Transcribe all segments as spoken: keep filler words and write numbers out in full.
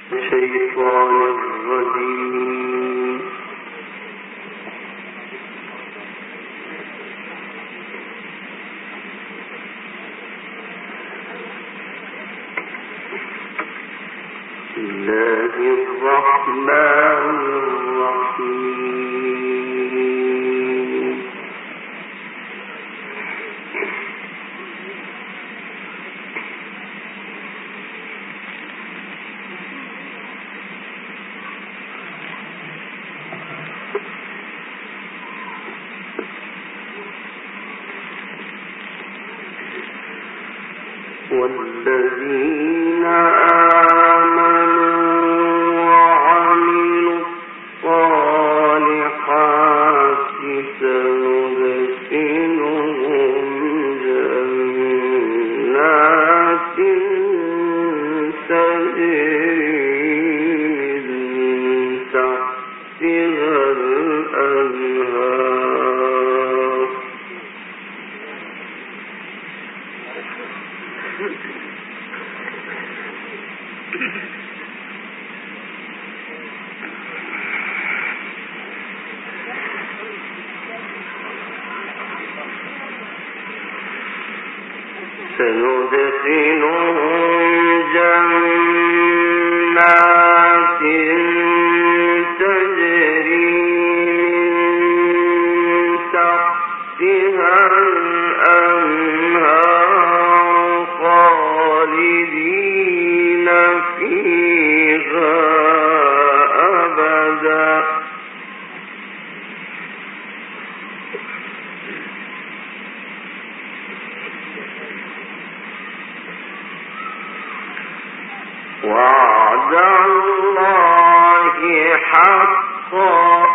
الشيطان الرجيم. بسم الله الرحمن الرحيم. والذين آمنوا وعملوا الصالحات سندخلهم جنات تجري من تحتها الأنهار سندخلهم جنات تجري من تحتها الأنهار خالدين فيها أبدا وعد الله حقا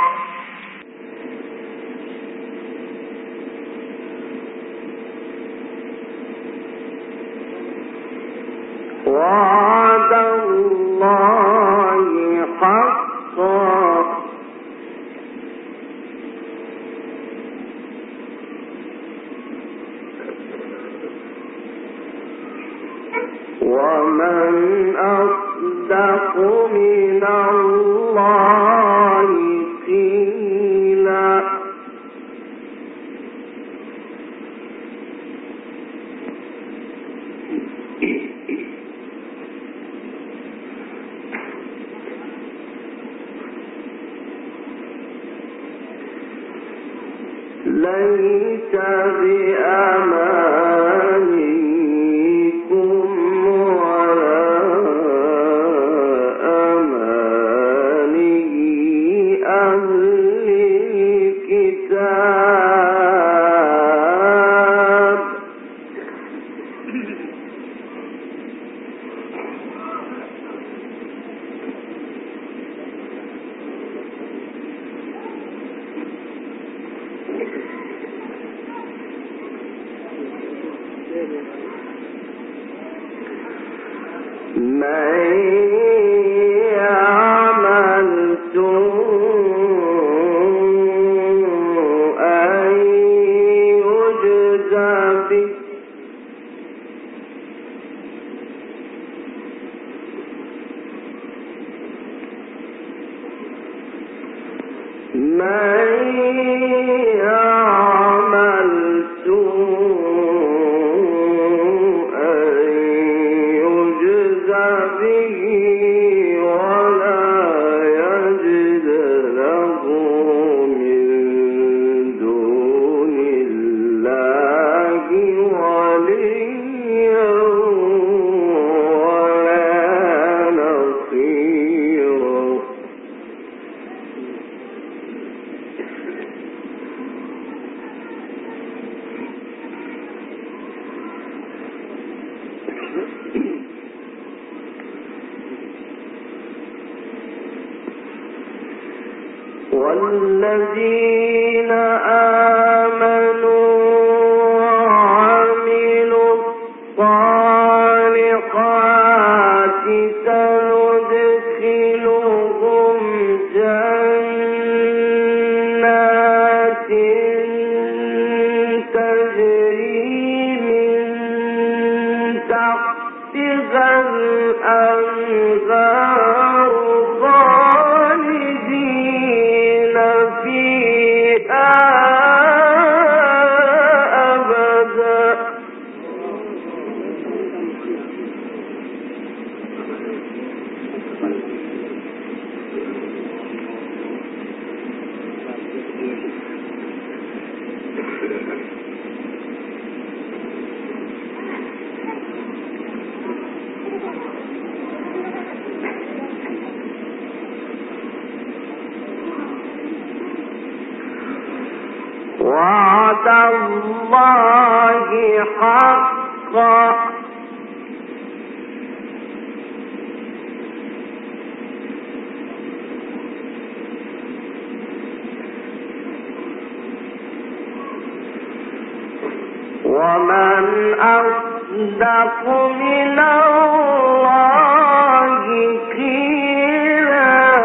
وعد الله حقا ومن أصدق من الله قيلا ليس بأمانيكم ولا أماني أهل الكتاب من يعمل سوءا يجز به من يعمل سوءا يجز به ولا يجد له من دون الله وليا ولا نصيرا والذين آمنوا وعملوا الصالحات سندخلهم جنات تجري من تحتها الأنهار الله حقا ومن أصدق من الله قيلا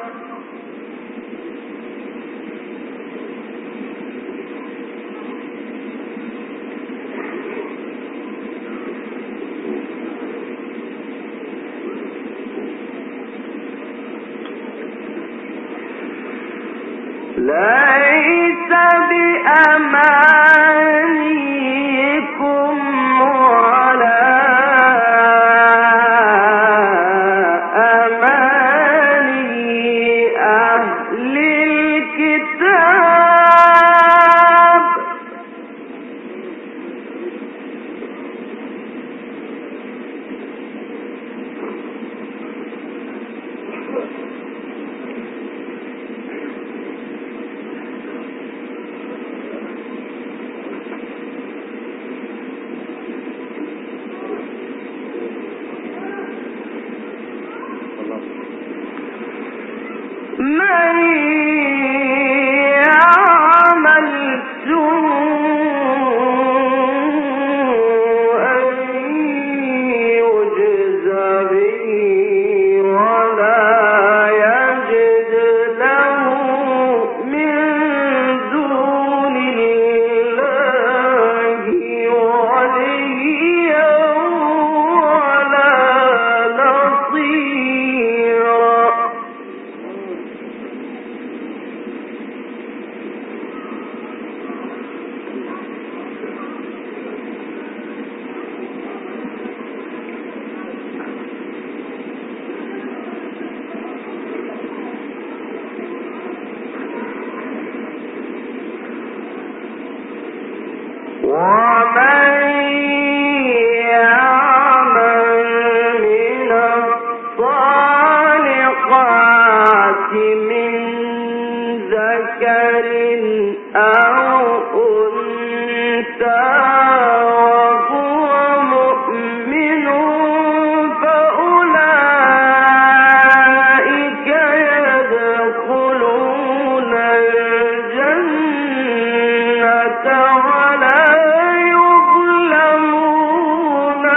ليس بأمانيكم ولا أماني أهل الكتاب من يعمل سوءا يجز به ولا يجد له من دون الله وليا ولا نصيرا ومن يعمل من الصالحات من ذكر أو أنثى وهو مؤمن فأولئك يدخلون الجنة ولا يظلمون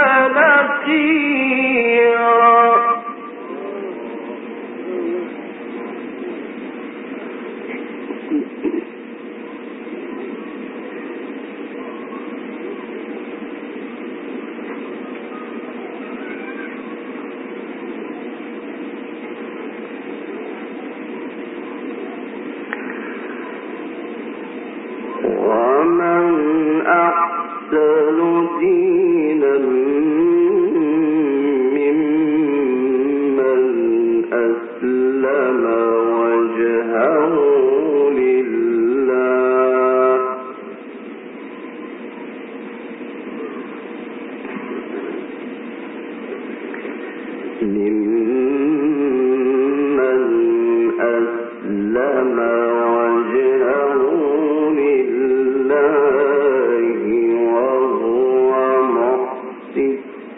نقيرا ومن أحسن دينا ممن أسلم وجهه لله ممن أسلم وجهه لله وهو محسن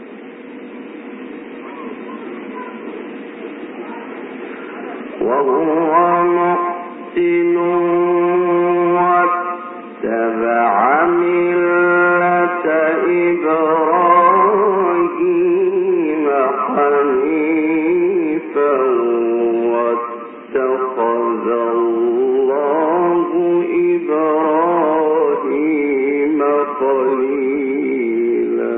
وهو محسن واتبع ملة إبراهيم حنيفا واتخذ الله إبراهيم خليلا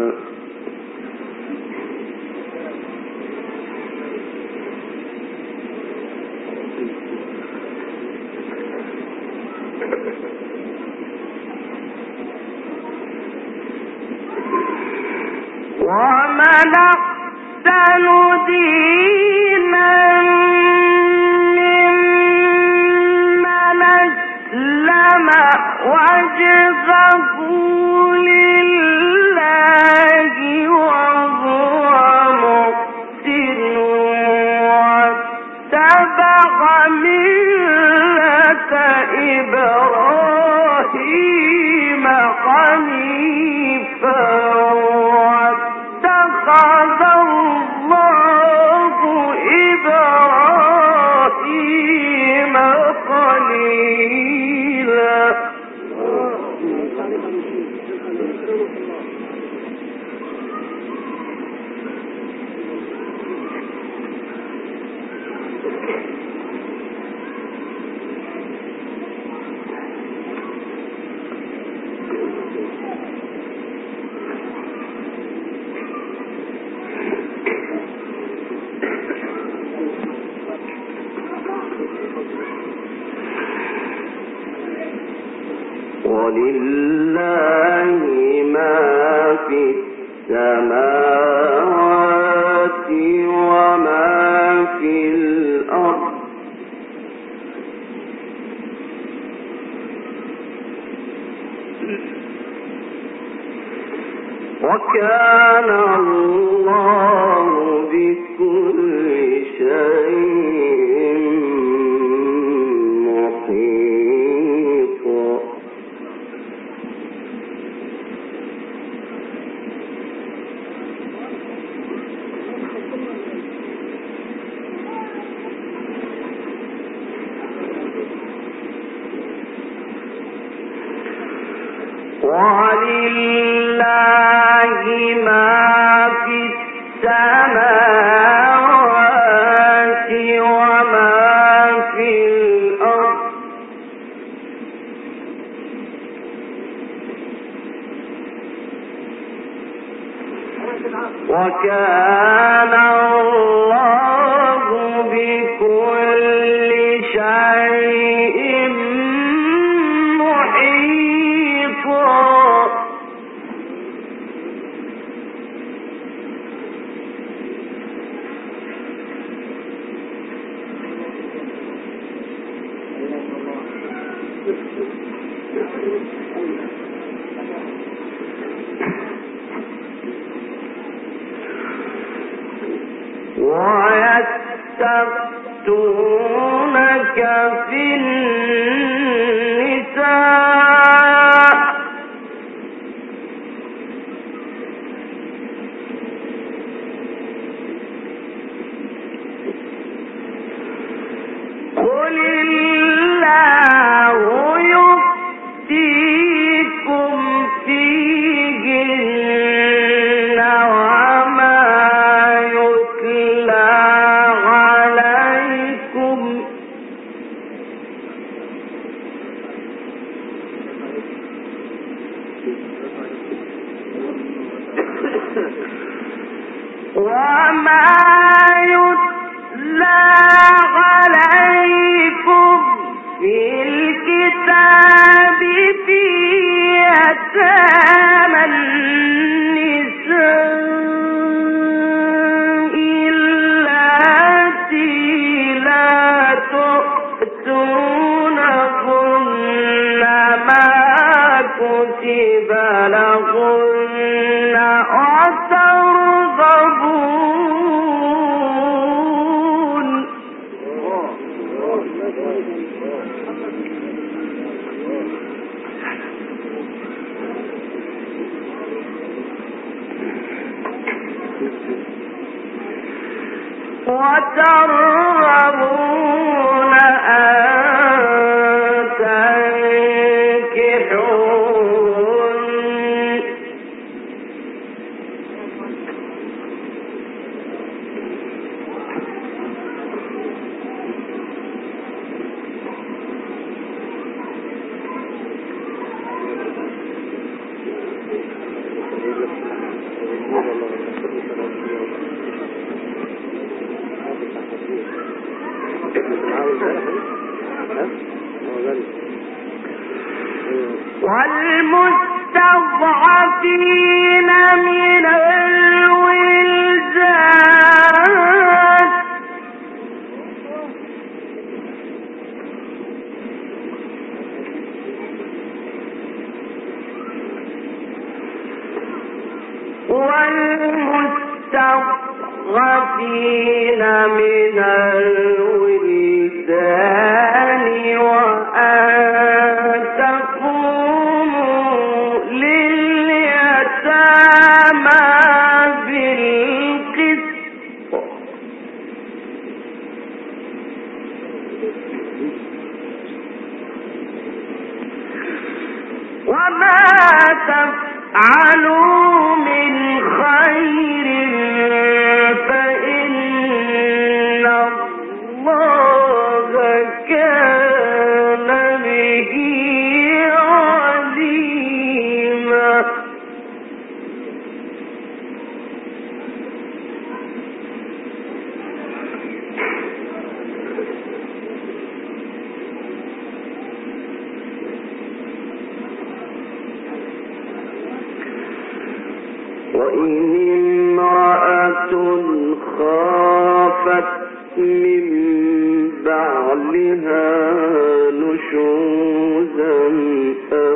ومن أحسن دينا ممن أسلم وجهه لله وهو محسن واتبع ملة إبراهيم ولله ما في السماوات وما في الأرض وكان الله بكل شيء محيطا. ولله ما في السماوات وما في الأرض وكان الله بكل شيء محيطا. ويستفتونك في النساء قل الله يفتيكم فيهن وما يتلى عليكم وما يتلى عليكم في الكتاب في يتامى النساء اللاتي لا تؤتونهن ما كتب لهن وترغبون وترغبون أن تنكحوهن والمستضعفين من الولدان والمستضعفين من الولدان وأن تقوموا لليتامى وما تفعلوا من خير فإن الله كان به عليما. وإن امرأة خافت من بعلها نشوزا أو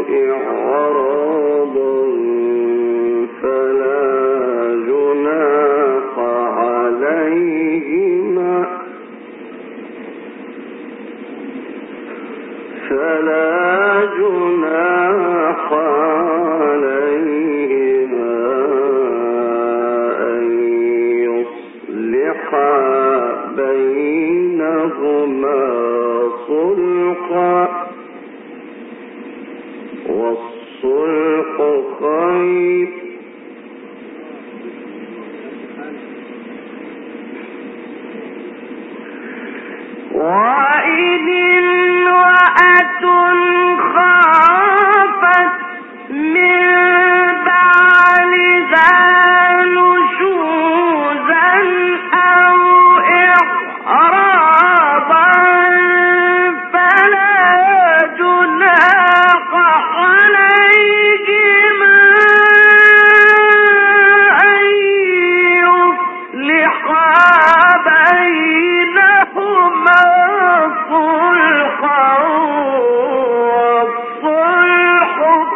إعراضا فلا جناح عليهما فلا جناح عليهما أن يصلحا بينهما صلحا والصلح خير وإن امرأة خافت من بعلها نشوزا أو إعراضا فلا جناح عليهما أن يصلحا بينهما صلحا والصلح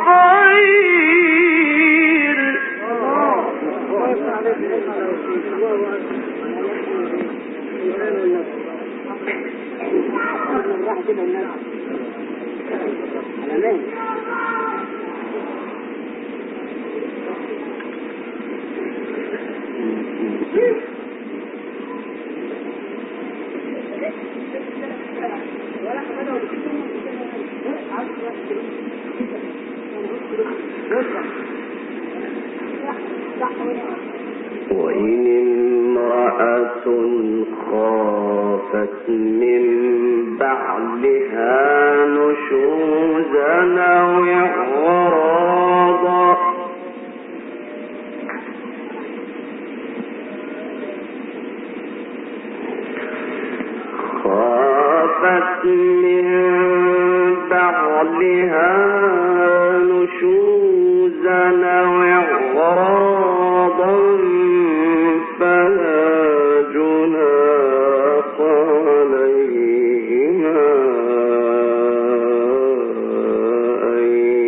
خير. وإن امرأة خافت من بعلها نشوزا أو إعراضا خافت من بعلها نشوزا أو إعراضا فلا جناح عليهما أن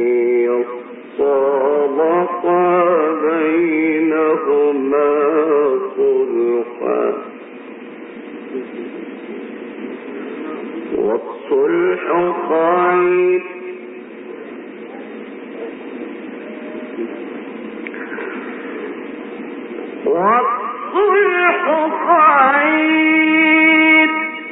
يصالحا بينهما صلحا والصلح خير والصلح خير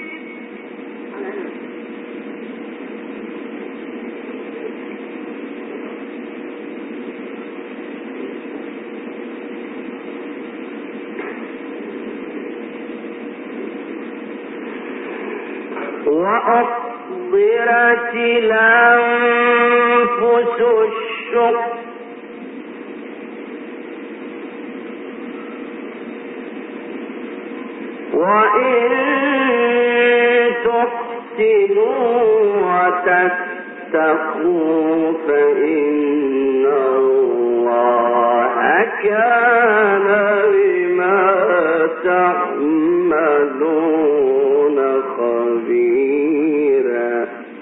وأحضرت الأنفس الشح وإن تحسنوا وتتقوا فإن الله كان بما تعملون خبيرا.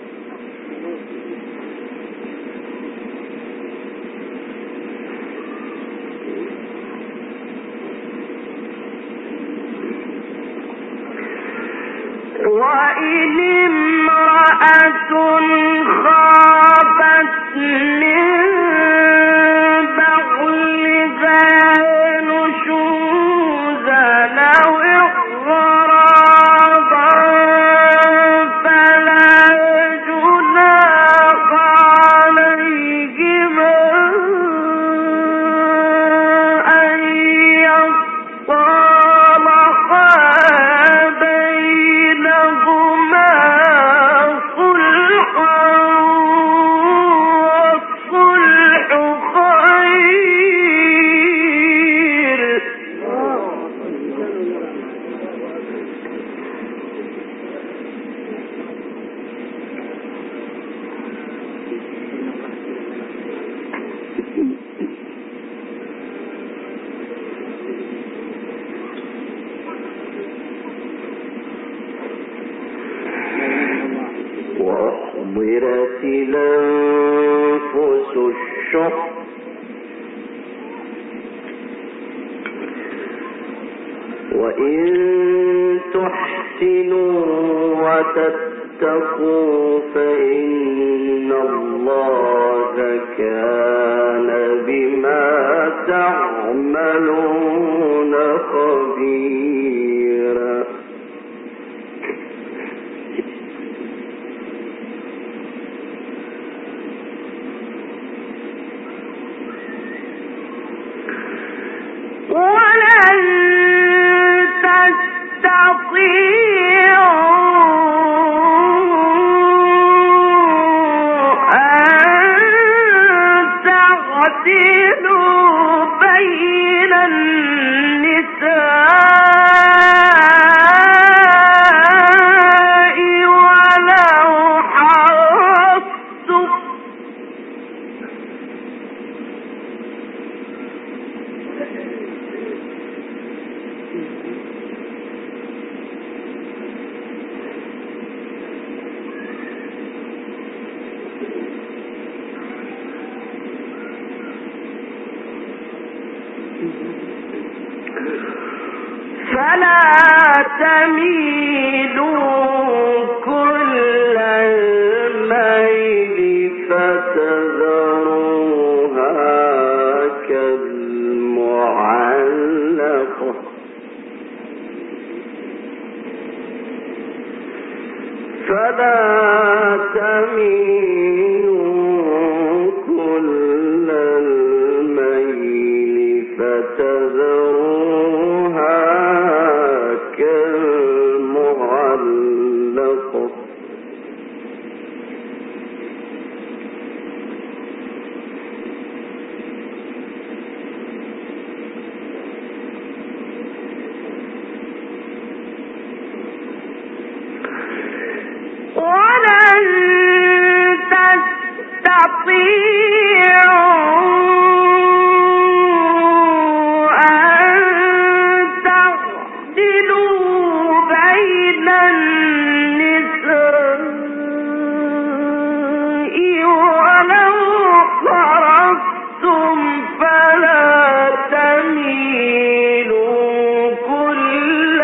وإن امرأة خافت من بعلها نشوزا أو إعراضا أحضرت الأنفس الشح وإن تحسنوا وتتقوا فإن الله كان بما تعملون خبيرا. ولن تستطيعوا أن تعدلوا بين النساء ولو حرصتم فلا تميلوا كل الميل فتذروها كالمعلقة فلا تميلوا كل الميل فتذروها كالمعلقة ولن تستطيعوا أن تعدلوا بين النساء ولو حرصتم فلا تميلوا كل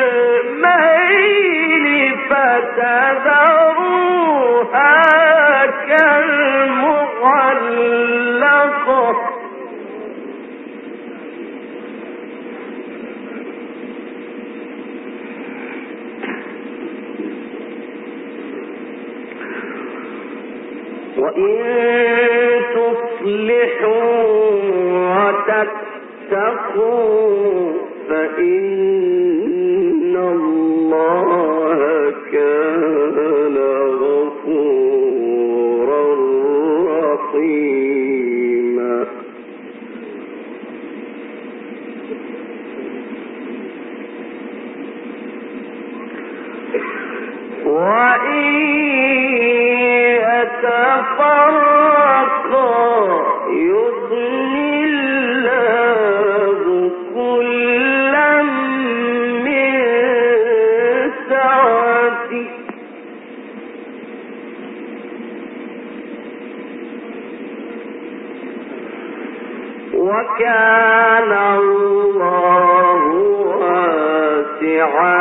الميل فتذروها كالمعلقة وإن تصلحوا وتتقوا فإن الله كان غفورا رحيما. وإن يتفرقا يغن الله كلا من سعته وكان الله واسعا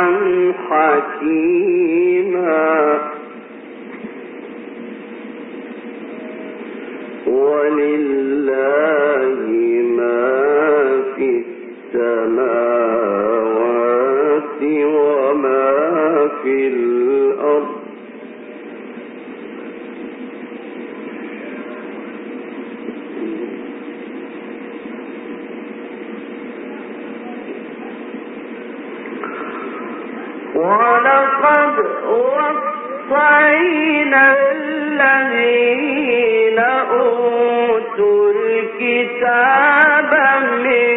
حكيما. ولله ما في السماوات وما في الأرض ولقد وصينا الذين أوتوا الكتاب من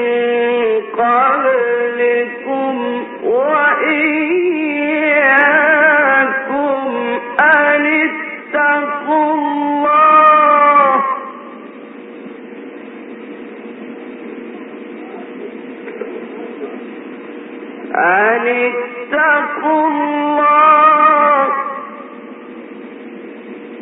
قبلكم وإياكم أن اتقوا الله أن اتقوا الله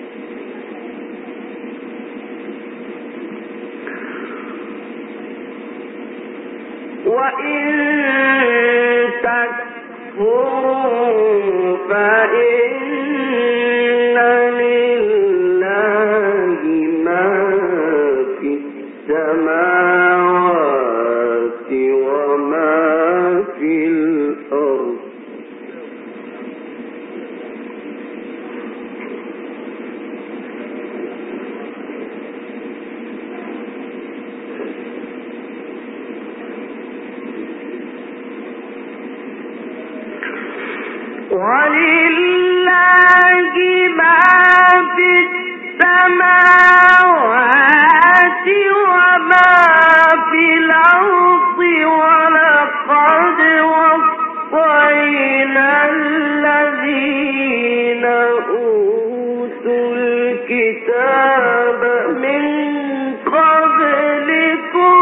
ولله ما في السماوات وما في الأرض ولقد وصينا الذين أوتوا الكتاب من قبلكم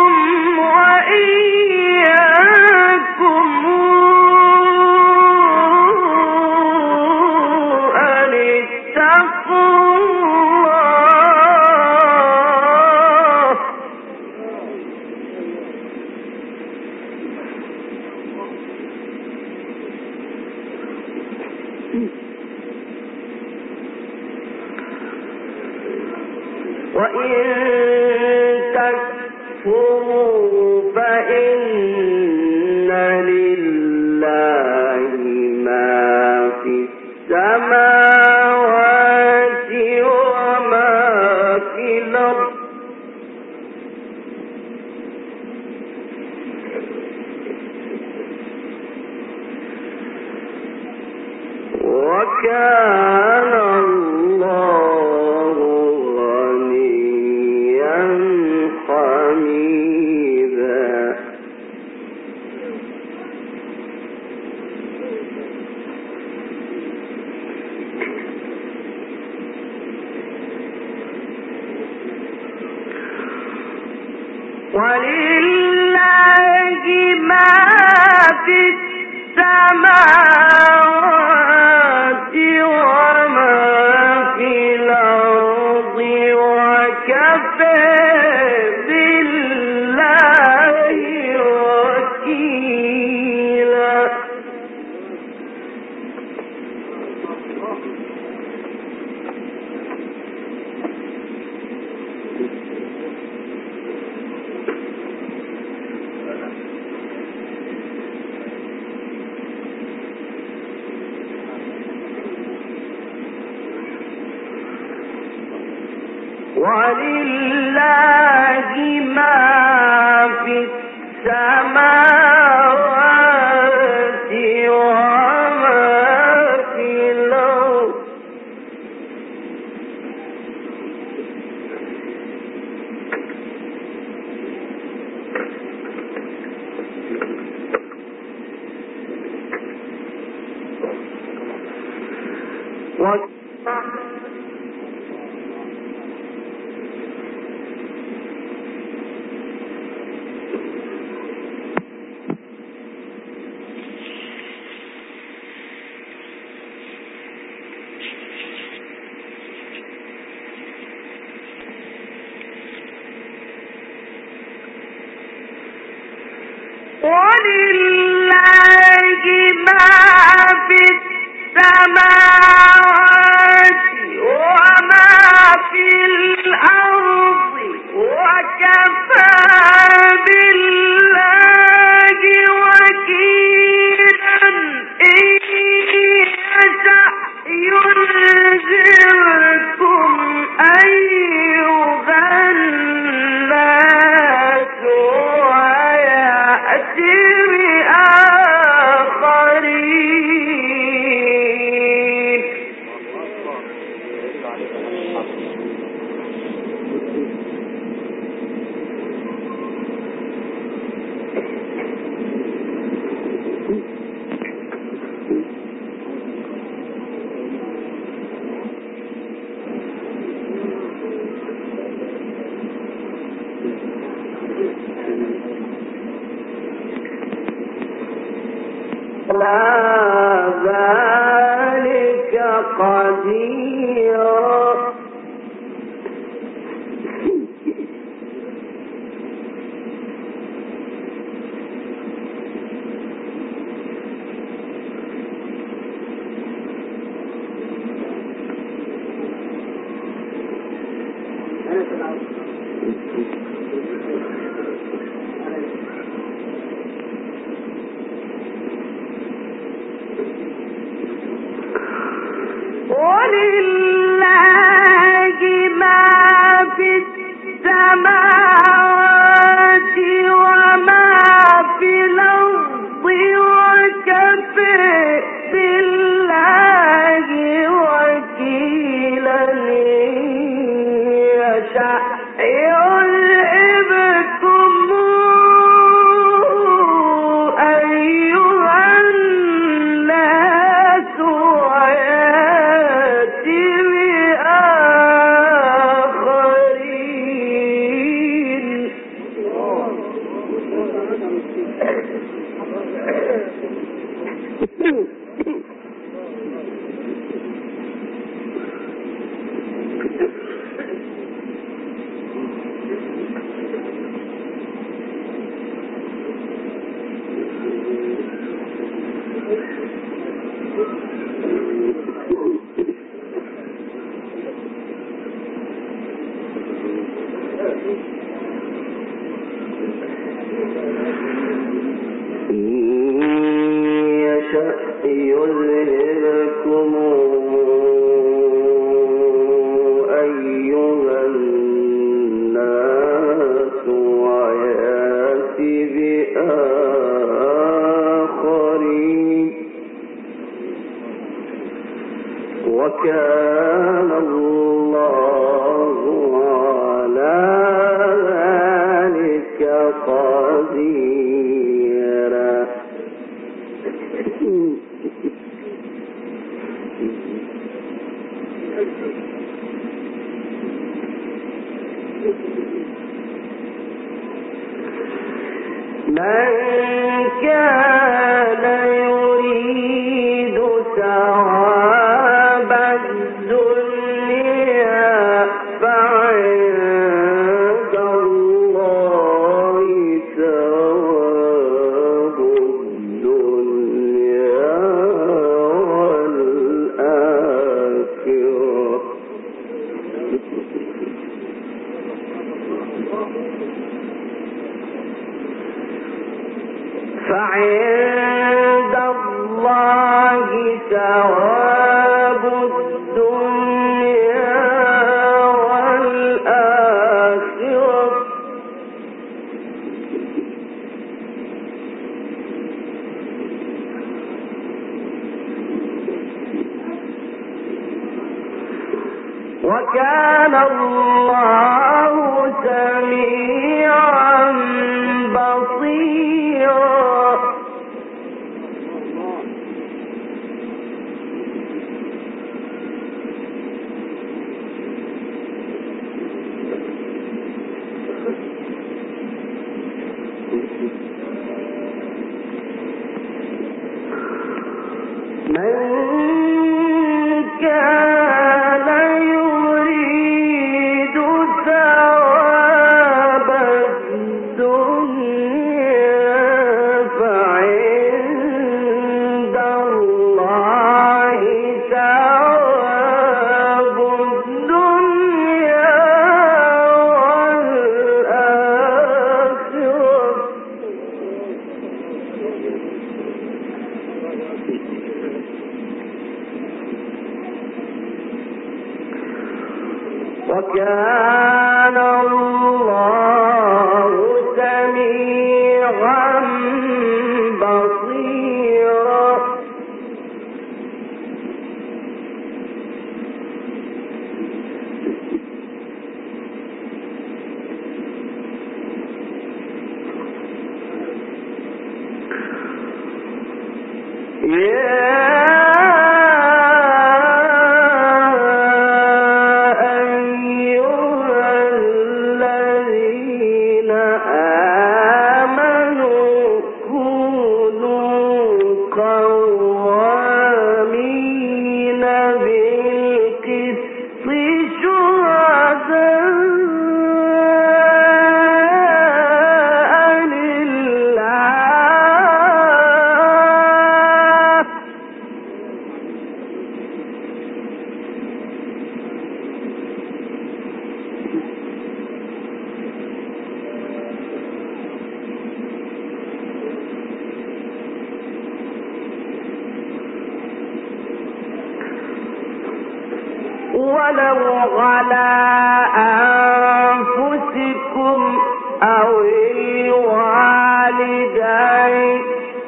وإياكم أن اتقوا الله. وإن تكفروا فإن لله ما في السماوات وما في الأرض وكان الله غنيا حميدا. ولله ما في السماوات وما في الأرض وكفى بالله وكيلا. ولله ما في السماوات وما في الأرض ولله ما في السماوات وما في الأرض وكفى بالله وكيلا. إن يشأ ينزلكم أيها الناس ويأتي بآخرين. لا ذلك قدير. وكان الله على ذلك قديرا. من كان يريد ثواب الدنيا فعند الله ثواب الدنيا والآخرة. فعند الله ثواب الدنيا والآخرة. وكان الله سميعا بصيرا. من كان يريد ثواب الدنيا فعند الله ثواب الدنيا والآخرة. وكان الله سميعا بصيرا. يا ولو على أنفسكم أو الوالدين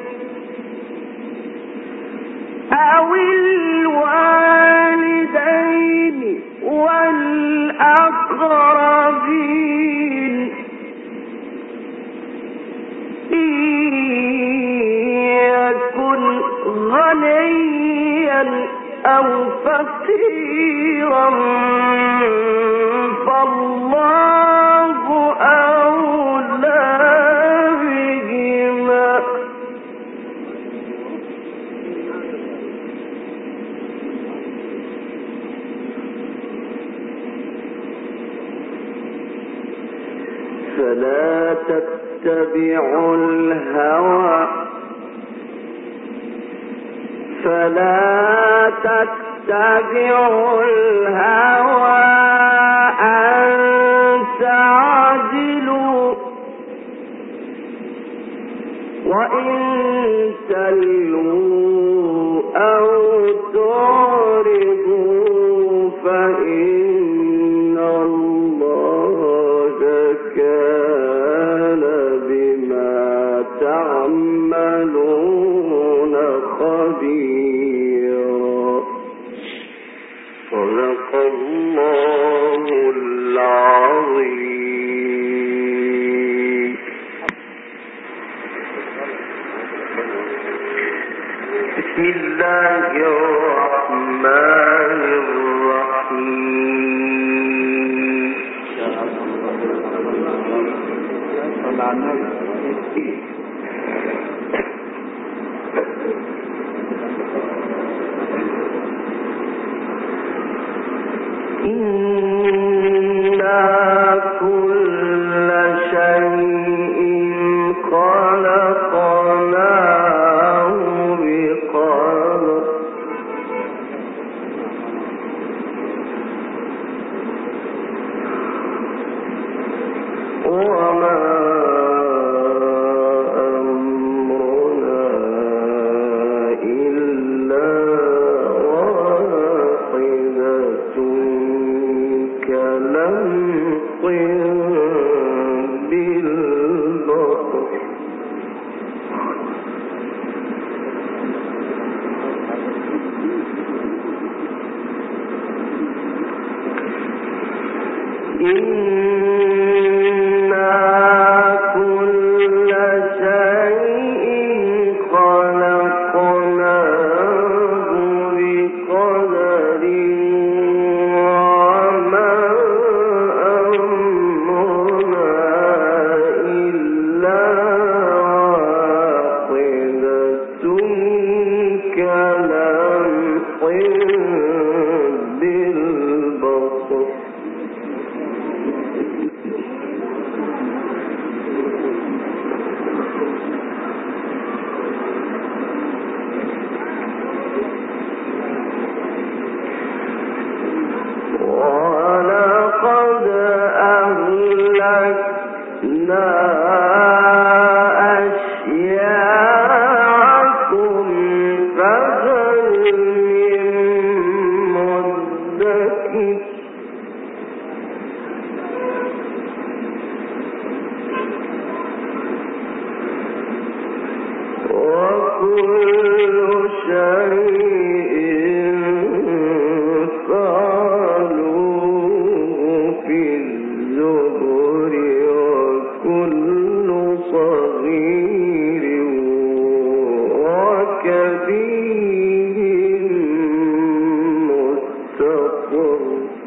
أو الوالدين والأقربين إن يكن غنيا أو فقيرا فالله أولى بهما فلا تتبعوا الهوى فلا تتبعوا الهوى أن تعدلوا وإن تلووا أو تعرضوا فإن الله كان بما تعملون خبيرا. صدق الله العظيم. بسم الله الرحمن الرحيم. إنا كل شيء خلقناه بقدر وما أمرنا إلا واحدة كلمح بالبصر إنا كل شيء خلقناه بقدر وما أمرنا إلا واحدة كلمح بالبصر ولقد أهلكنا أشياعكم فهل من مدكر وكل شيء فعلوه في الزبر وكل صغير وكبير مستقر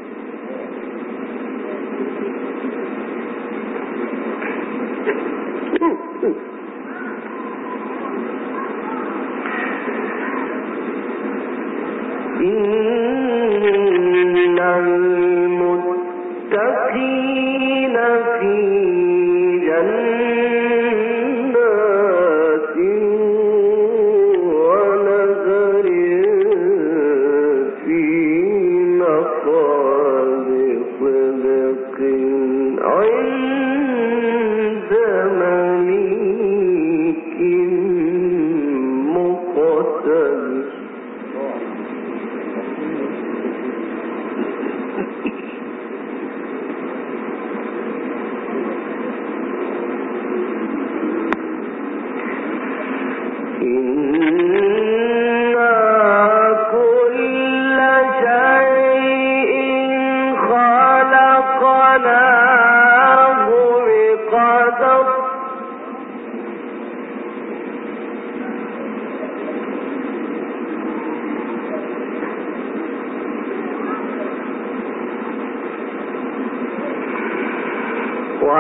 إن المتقين في جنات ونهر في مقعد صدق عند مليك مقتدر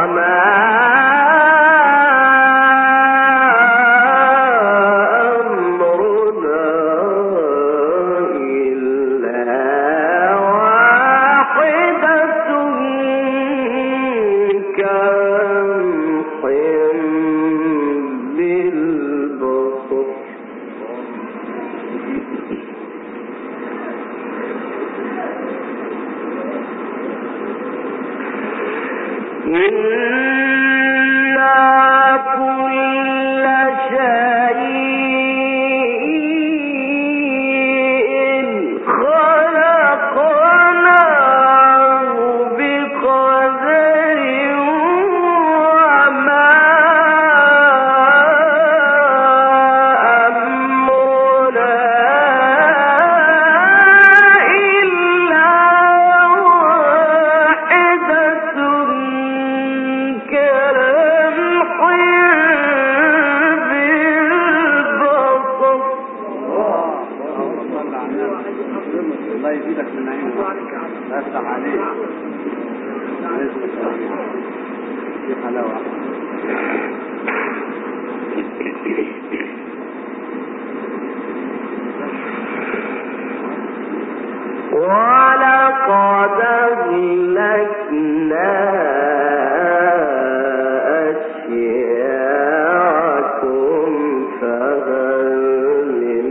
ولقد أهلكنا أشياعكم فهل من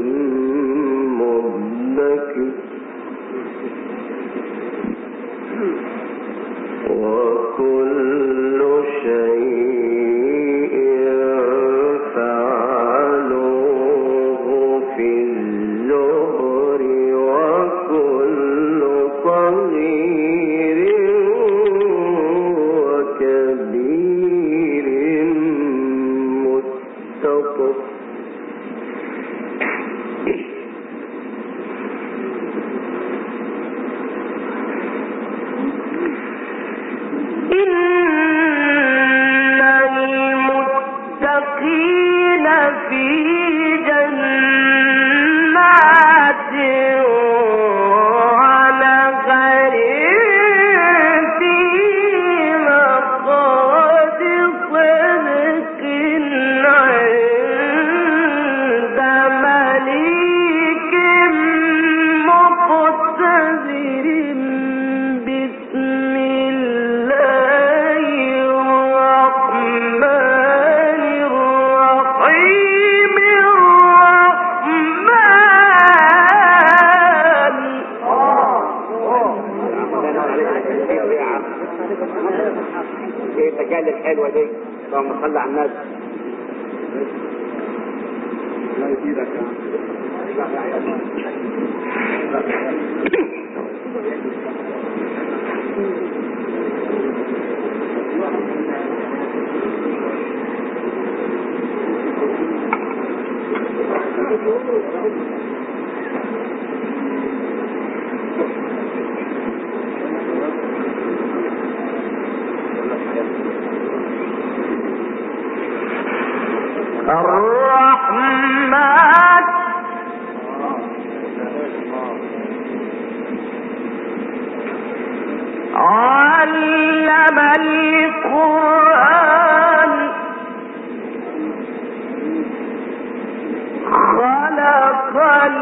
مدكر وكل شيء فعلوه في الزبر وكل صغير وكبير مستطر إن المتقين في جنات ونهر في مقعد صدق عند مليك مقتدر بسم الله الرحمن الرحيم الرحمن ايه المجال الحلوه دي؟ اللهم صل على النبي. الله يزيدك الرحمن علم القرآن خلق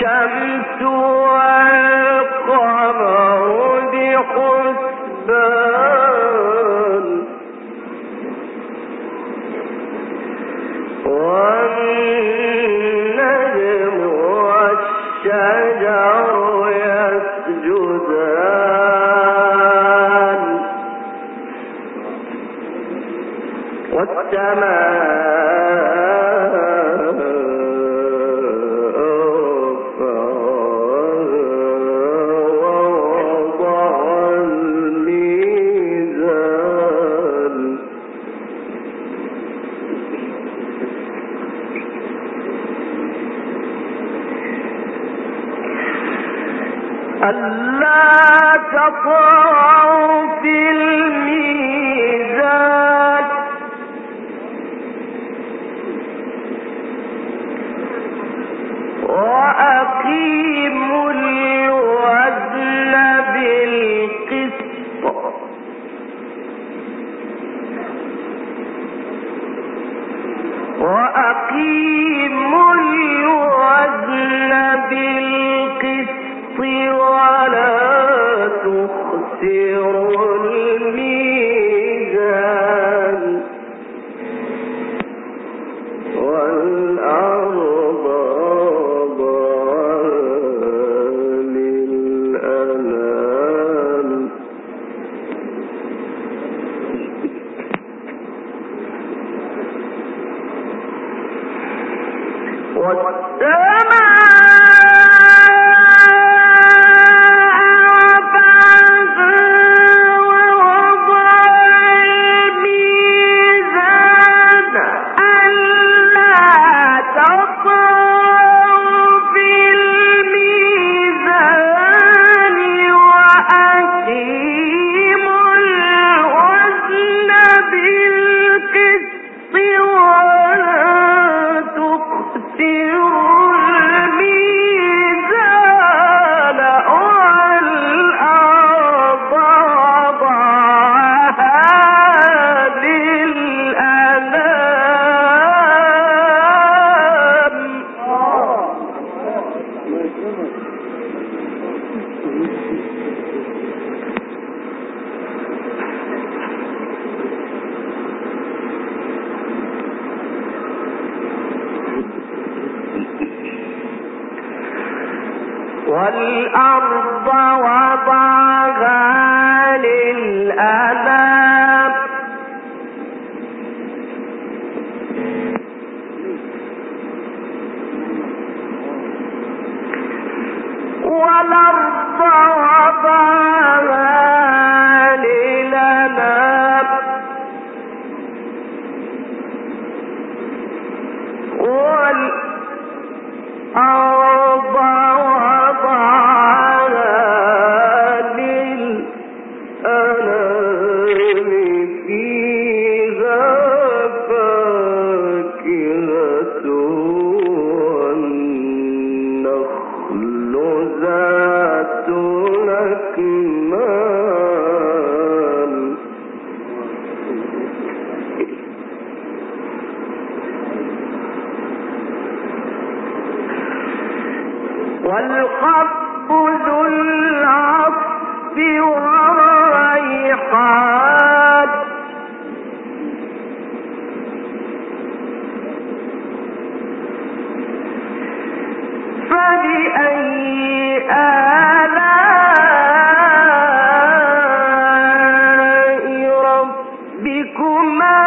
والشمس والقمر بحسبان والنجم والشجر يسجدان ألا تطغوا في الميزان وأقيموا الوزن بالقسط وأقيموا الوزن بالقسط ولا تخسروا الميزان والأرض وضعها للأنام والأرض وضعها للأنام والأرض وضعها للأنام والأرض والقب ذو العصف والريحان فبأي آلاء ربكما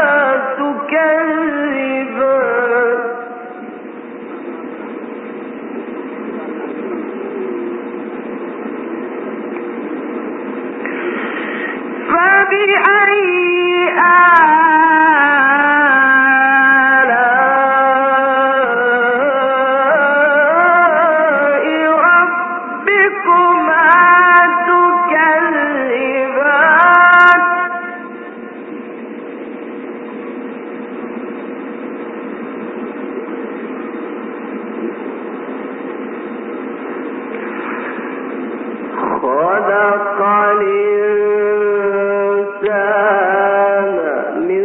تكذبان فبأي آلاء ربكما تكذبان خلق الإنسان من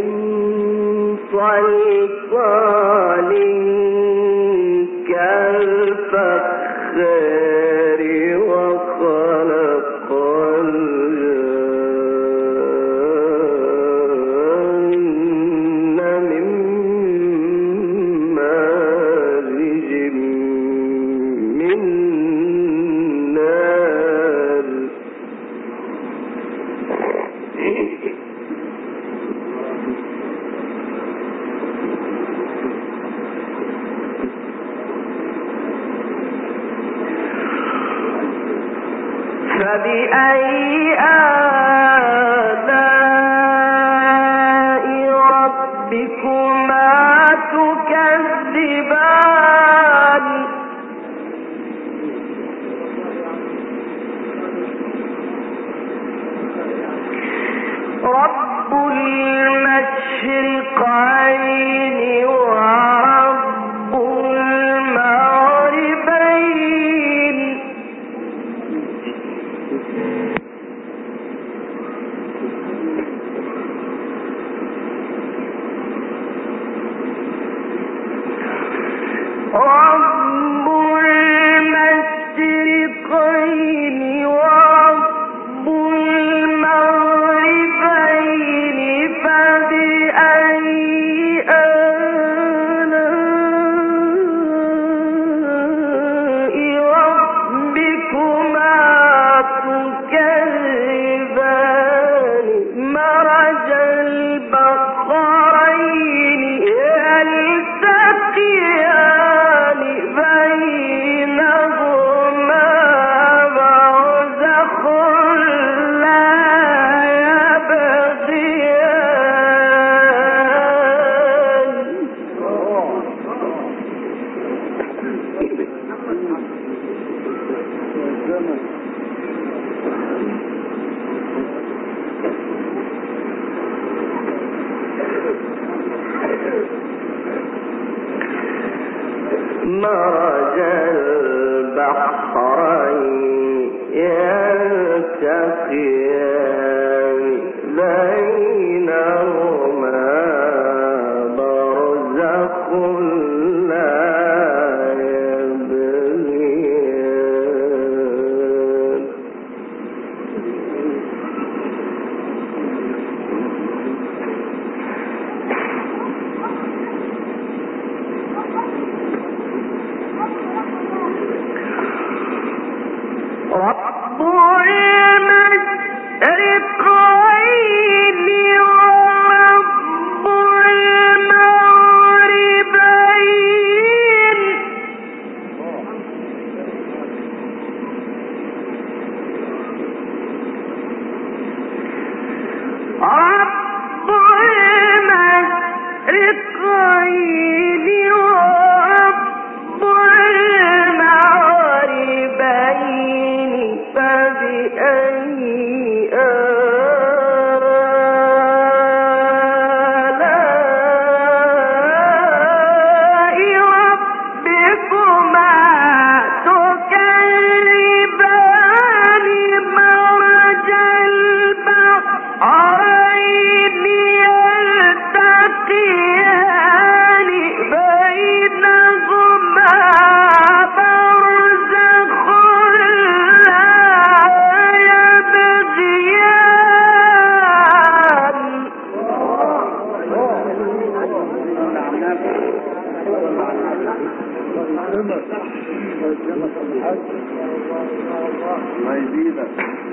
فبأي آلاء ربكما تكذبان رب المشرقين ورب المغربين رب المشرقين ورب المغربين فبأي آلاء ربكما تكذبان مرج البحرين يلتقيان بينهما برزخ لا يبغيان مرج البحرين يلتقيان بينهما برزخ لا يبغيان رب المشرقين ورب المغربين رب المشرقين ورب المغربين فبأي آلاء ربكما تكذبان مرج البحرين يلتقيان بينهما برزخ لا يبغيان الله يزيدك.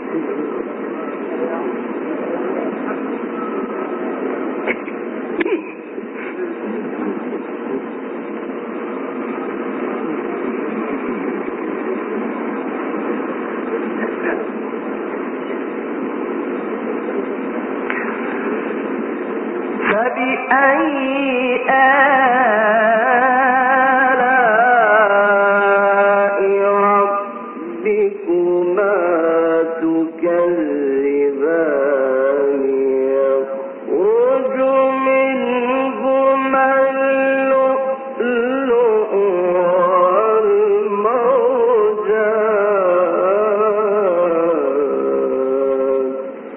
فبأي آلاء ربكما تكذبان يخرج منهما اللؤلؤ والمرجان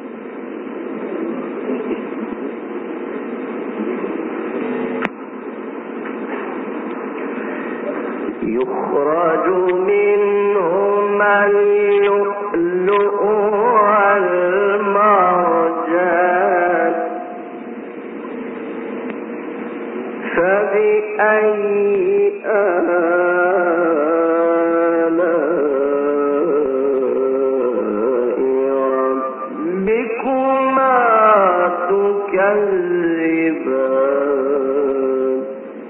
يخرج منهما اللؤلؤ والمرجان فبأي آلاء ربكما تكذبان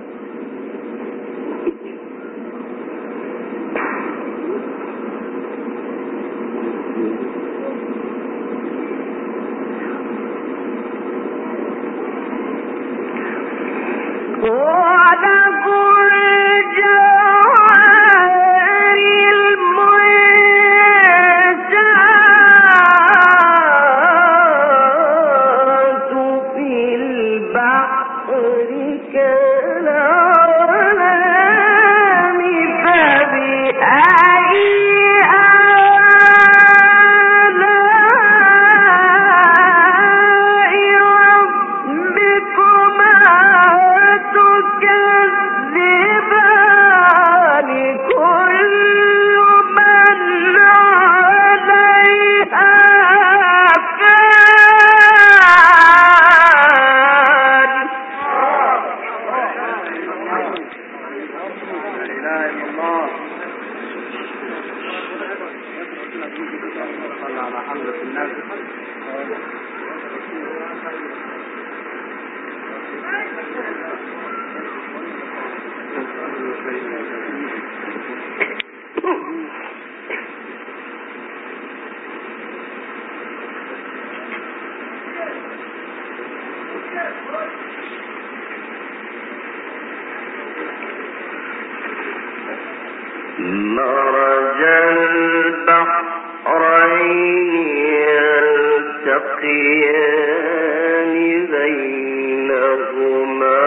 مرج البحرين يلتقيان بينهما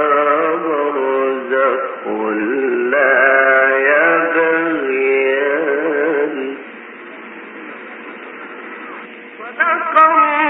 برزخ لا يبغيان صدق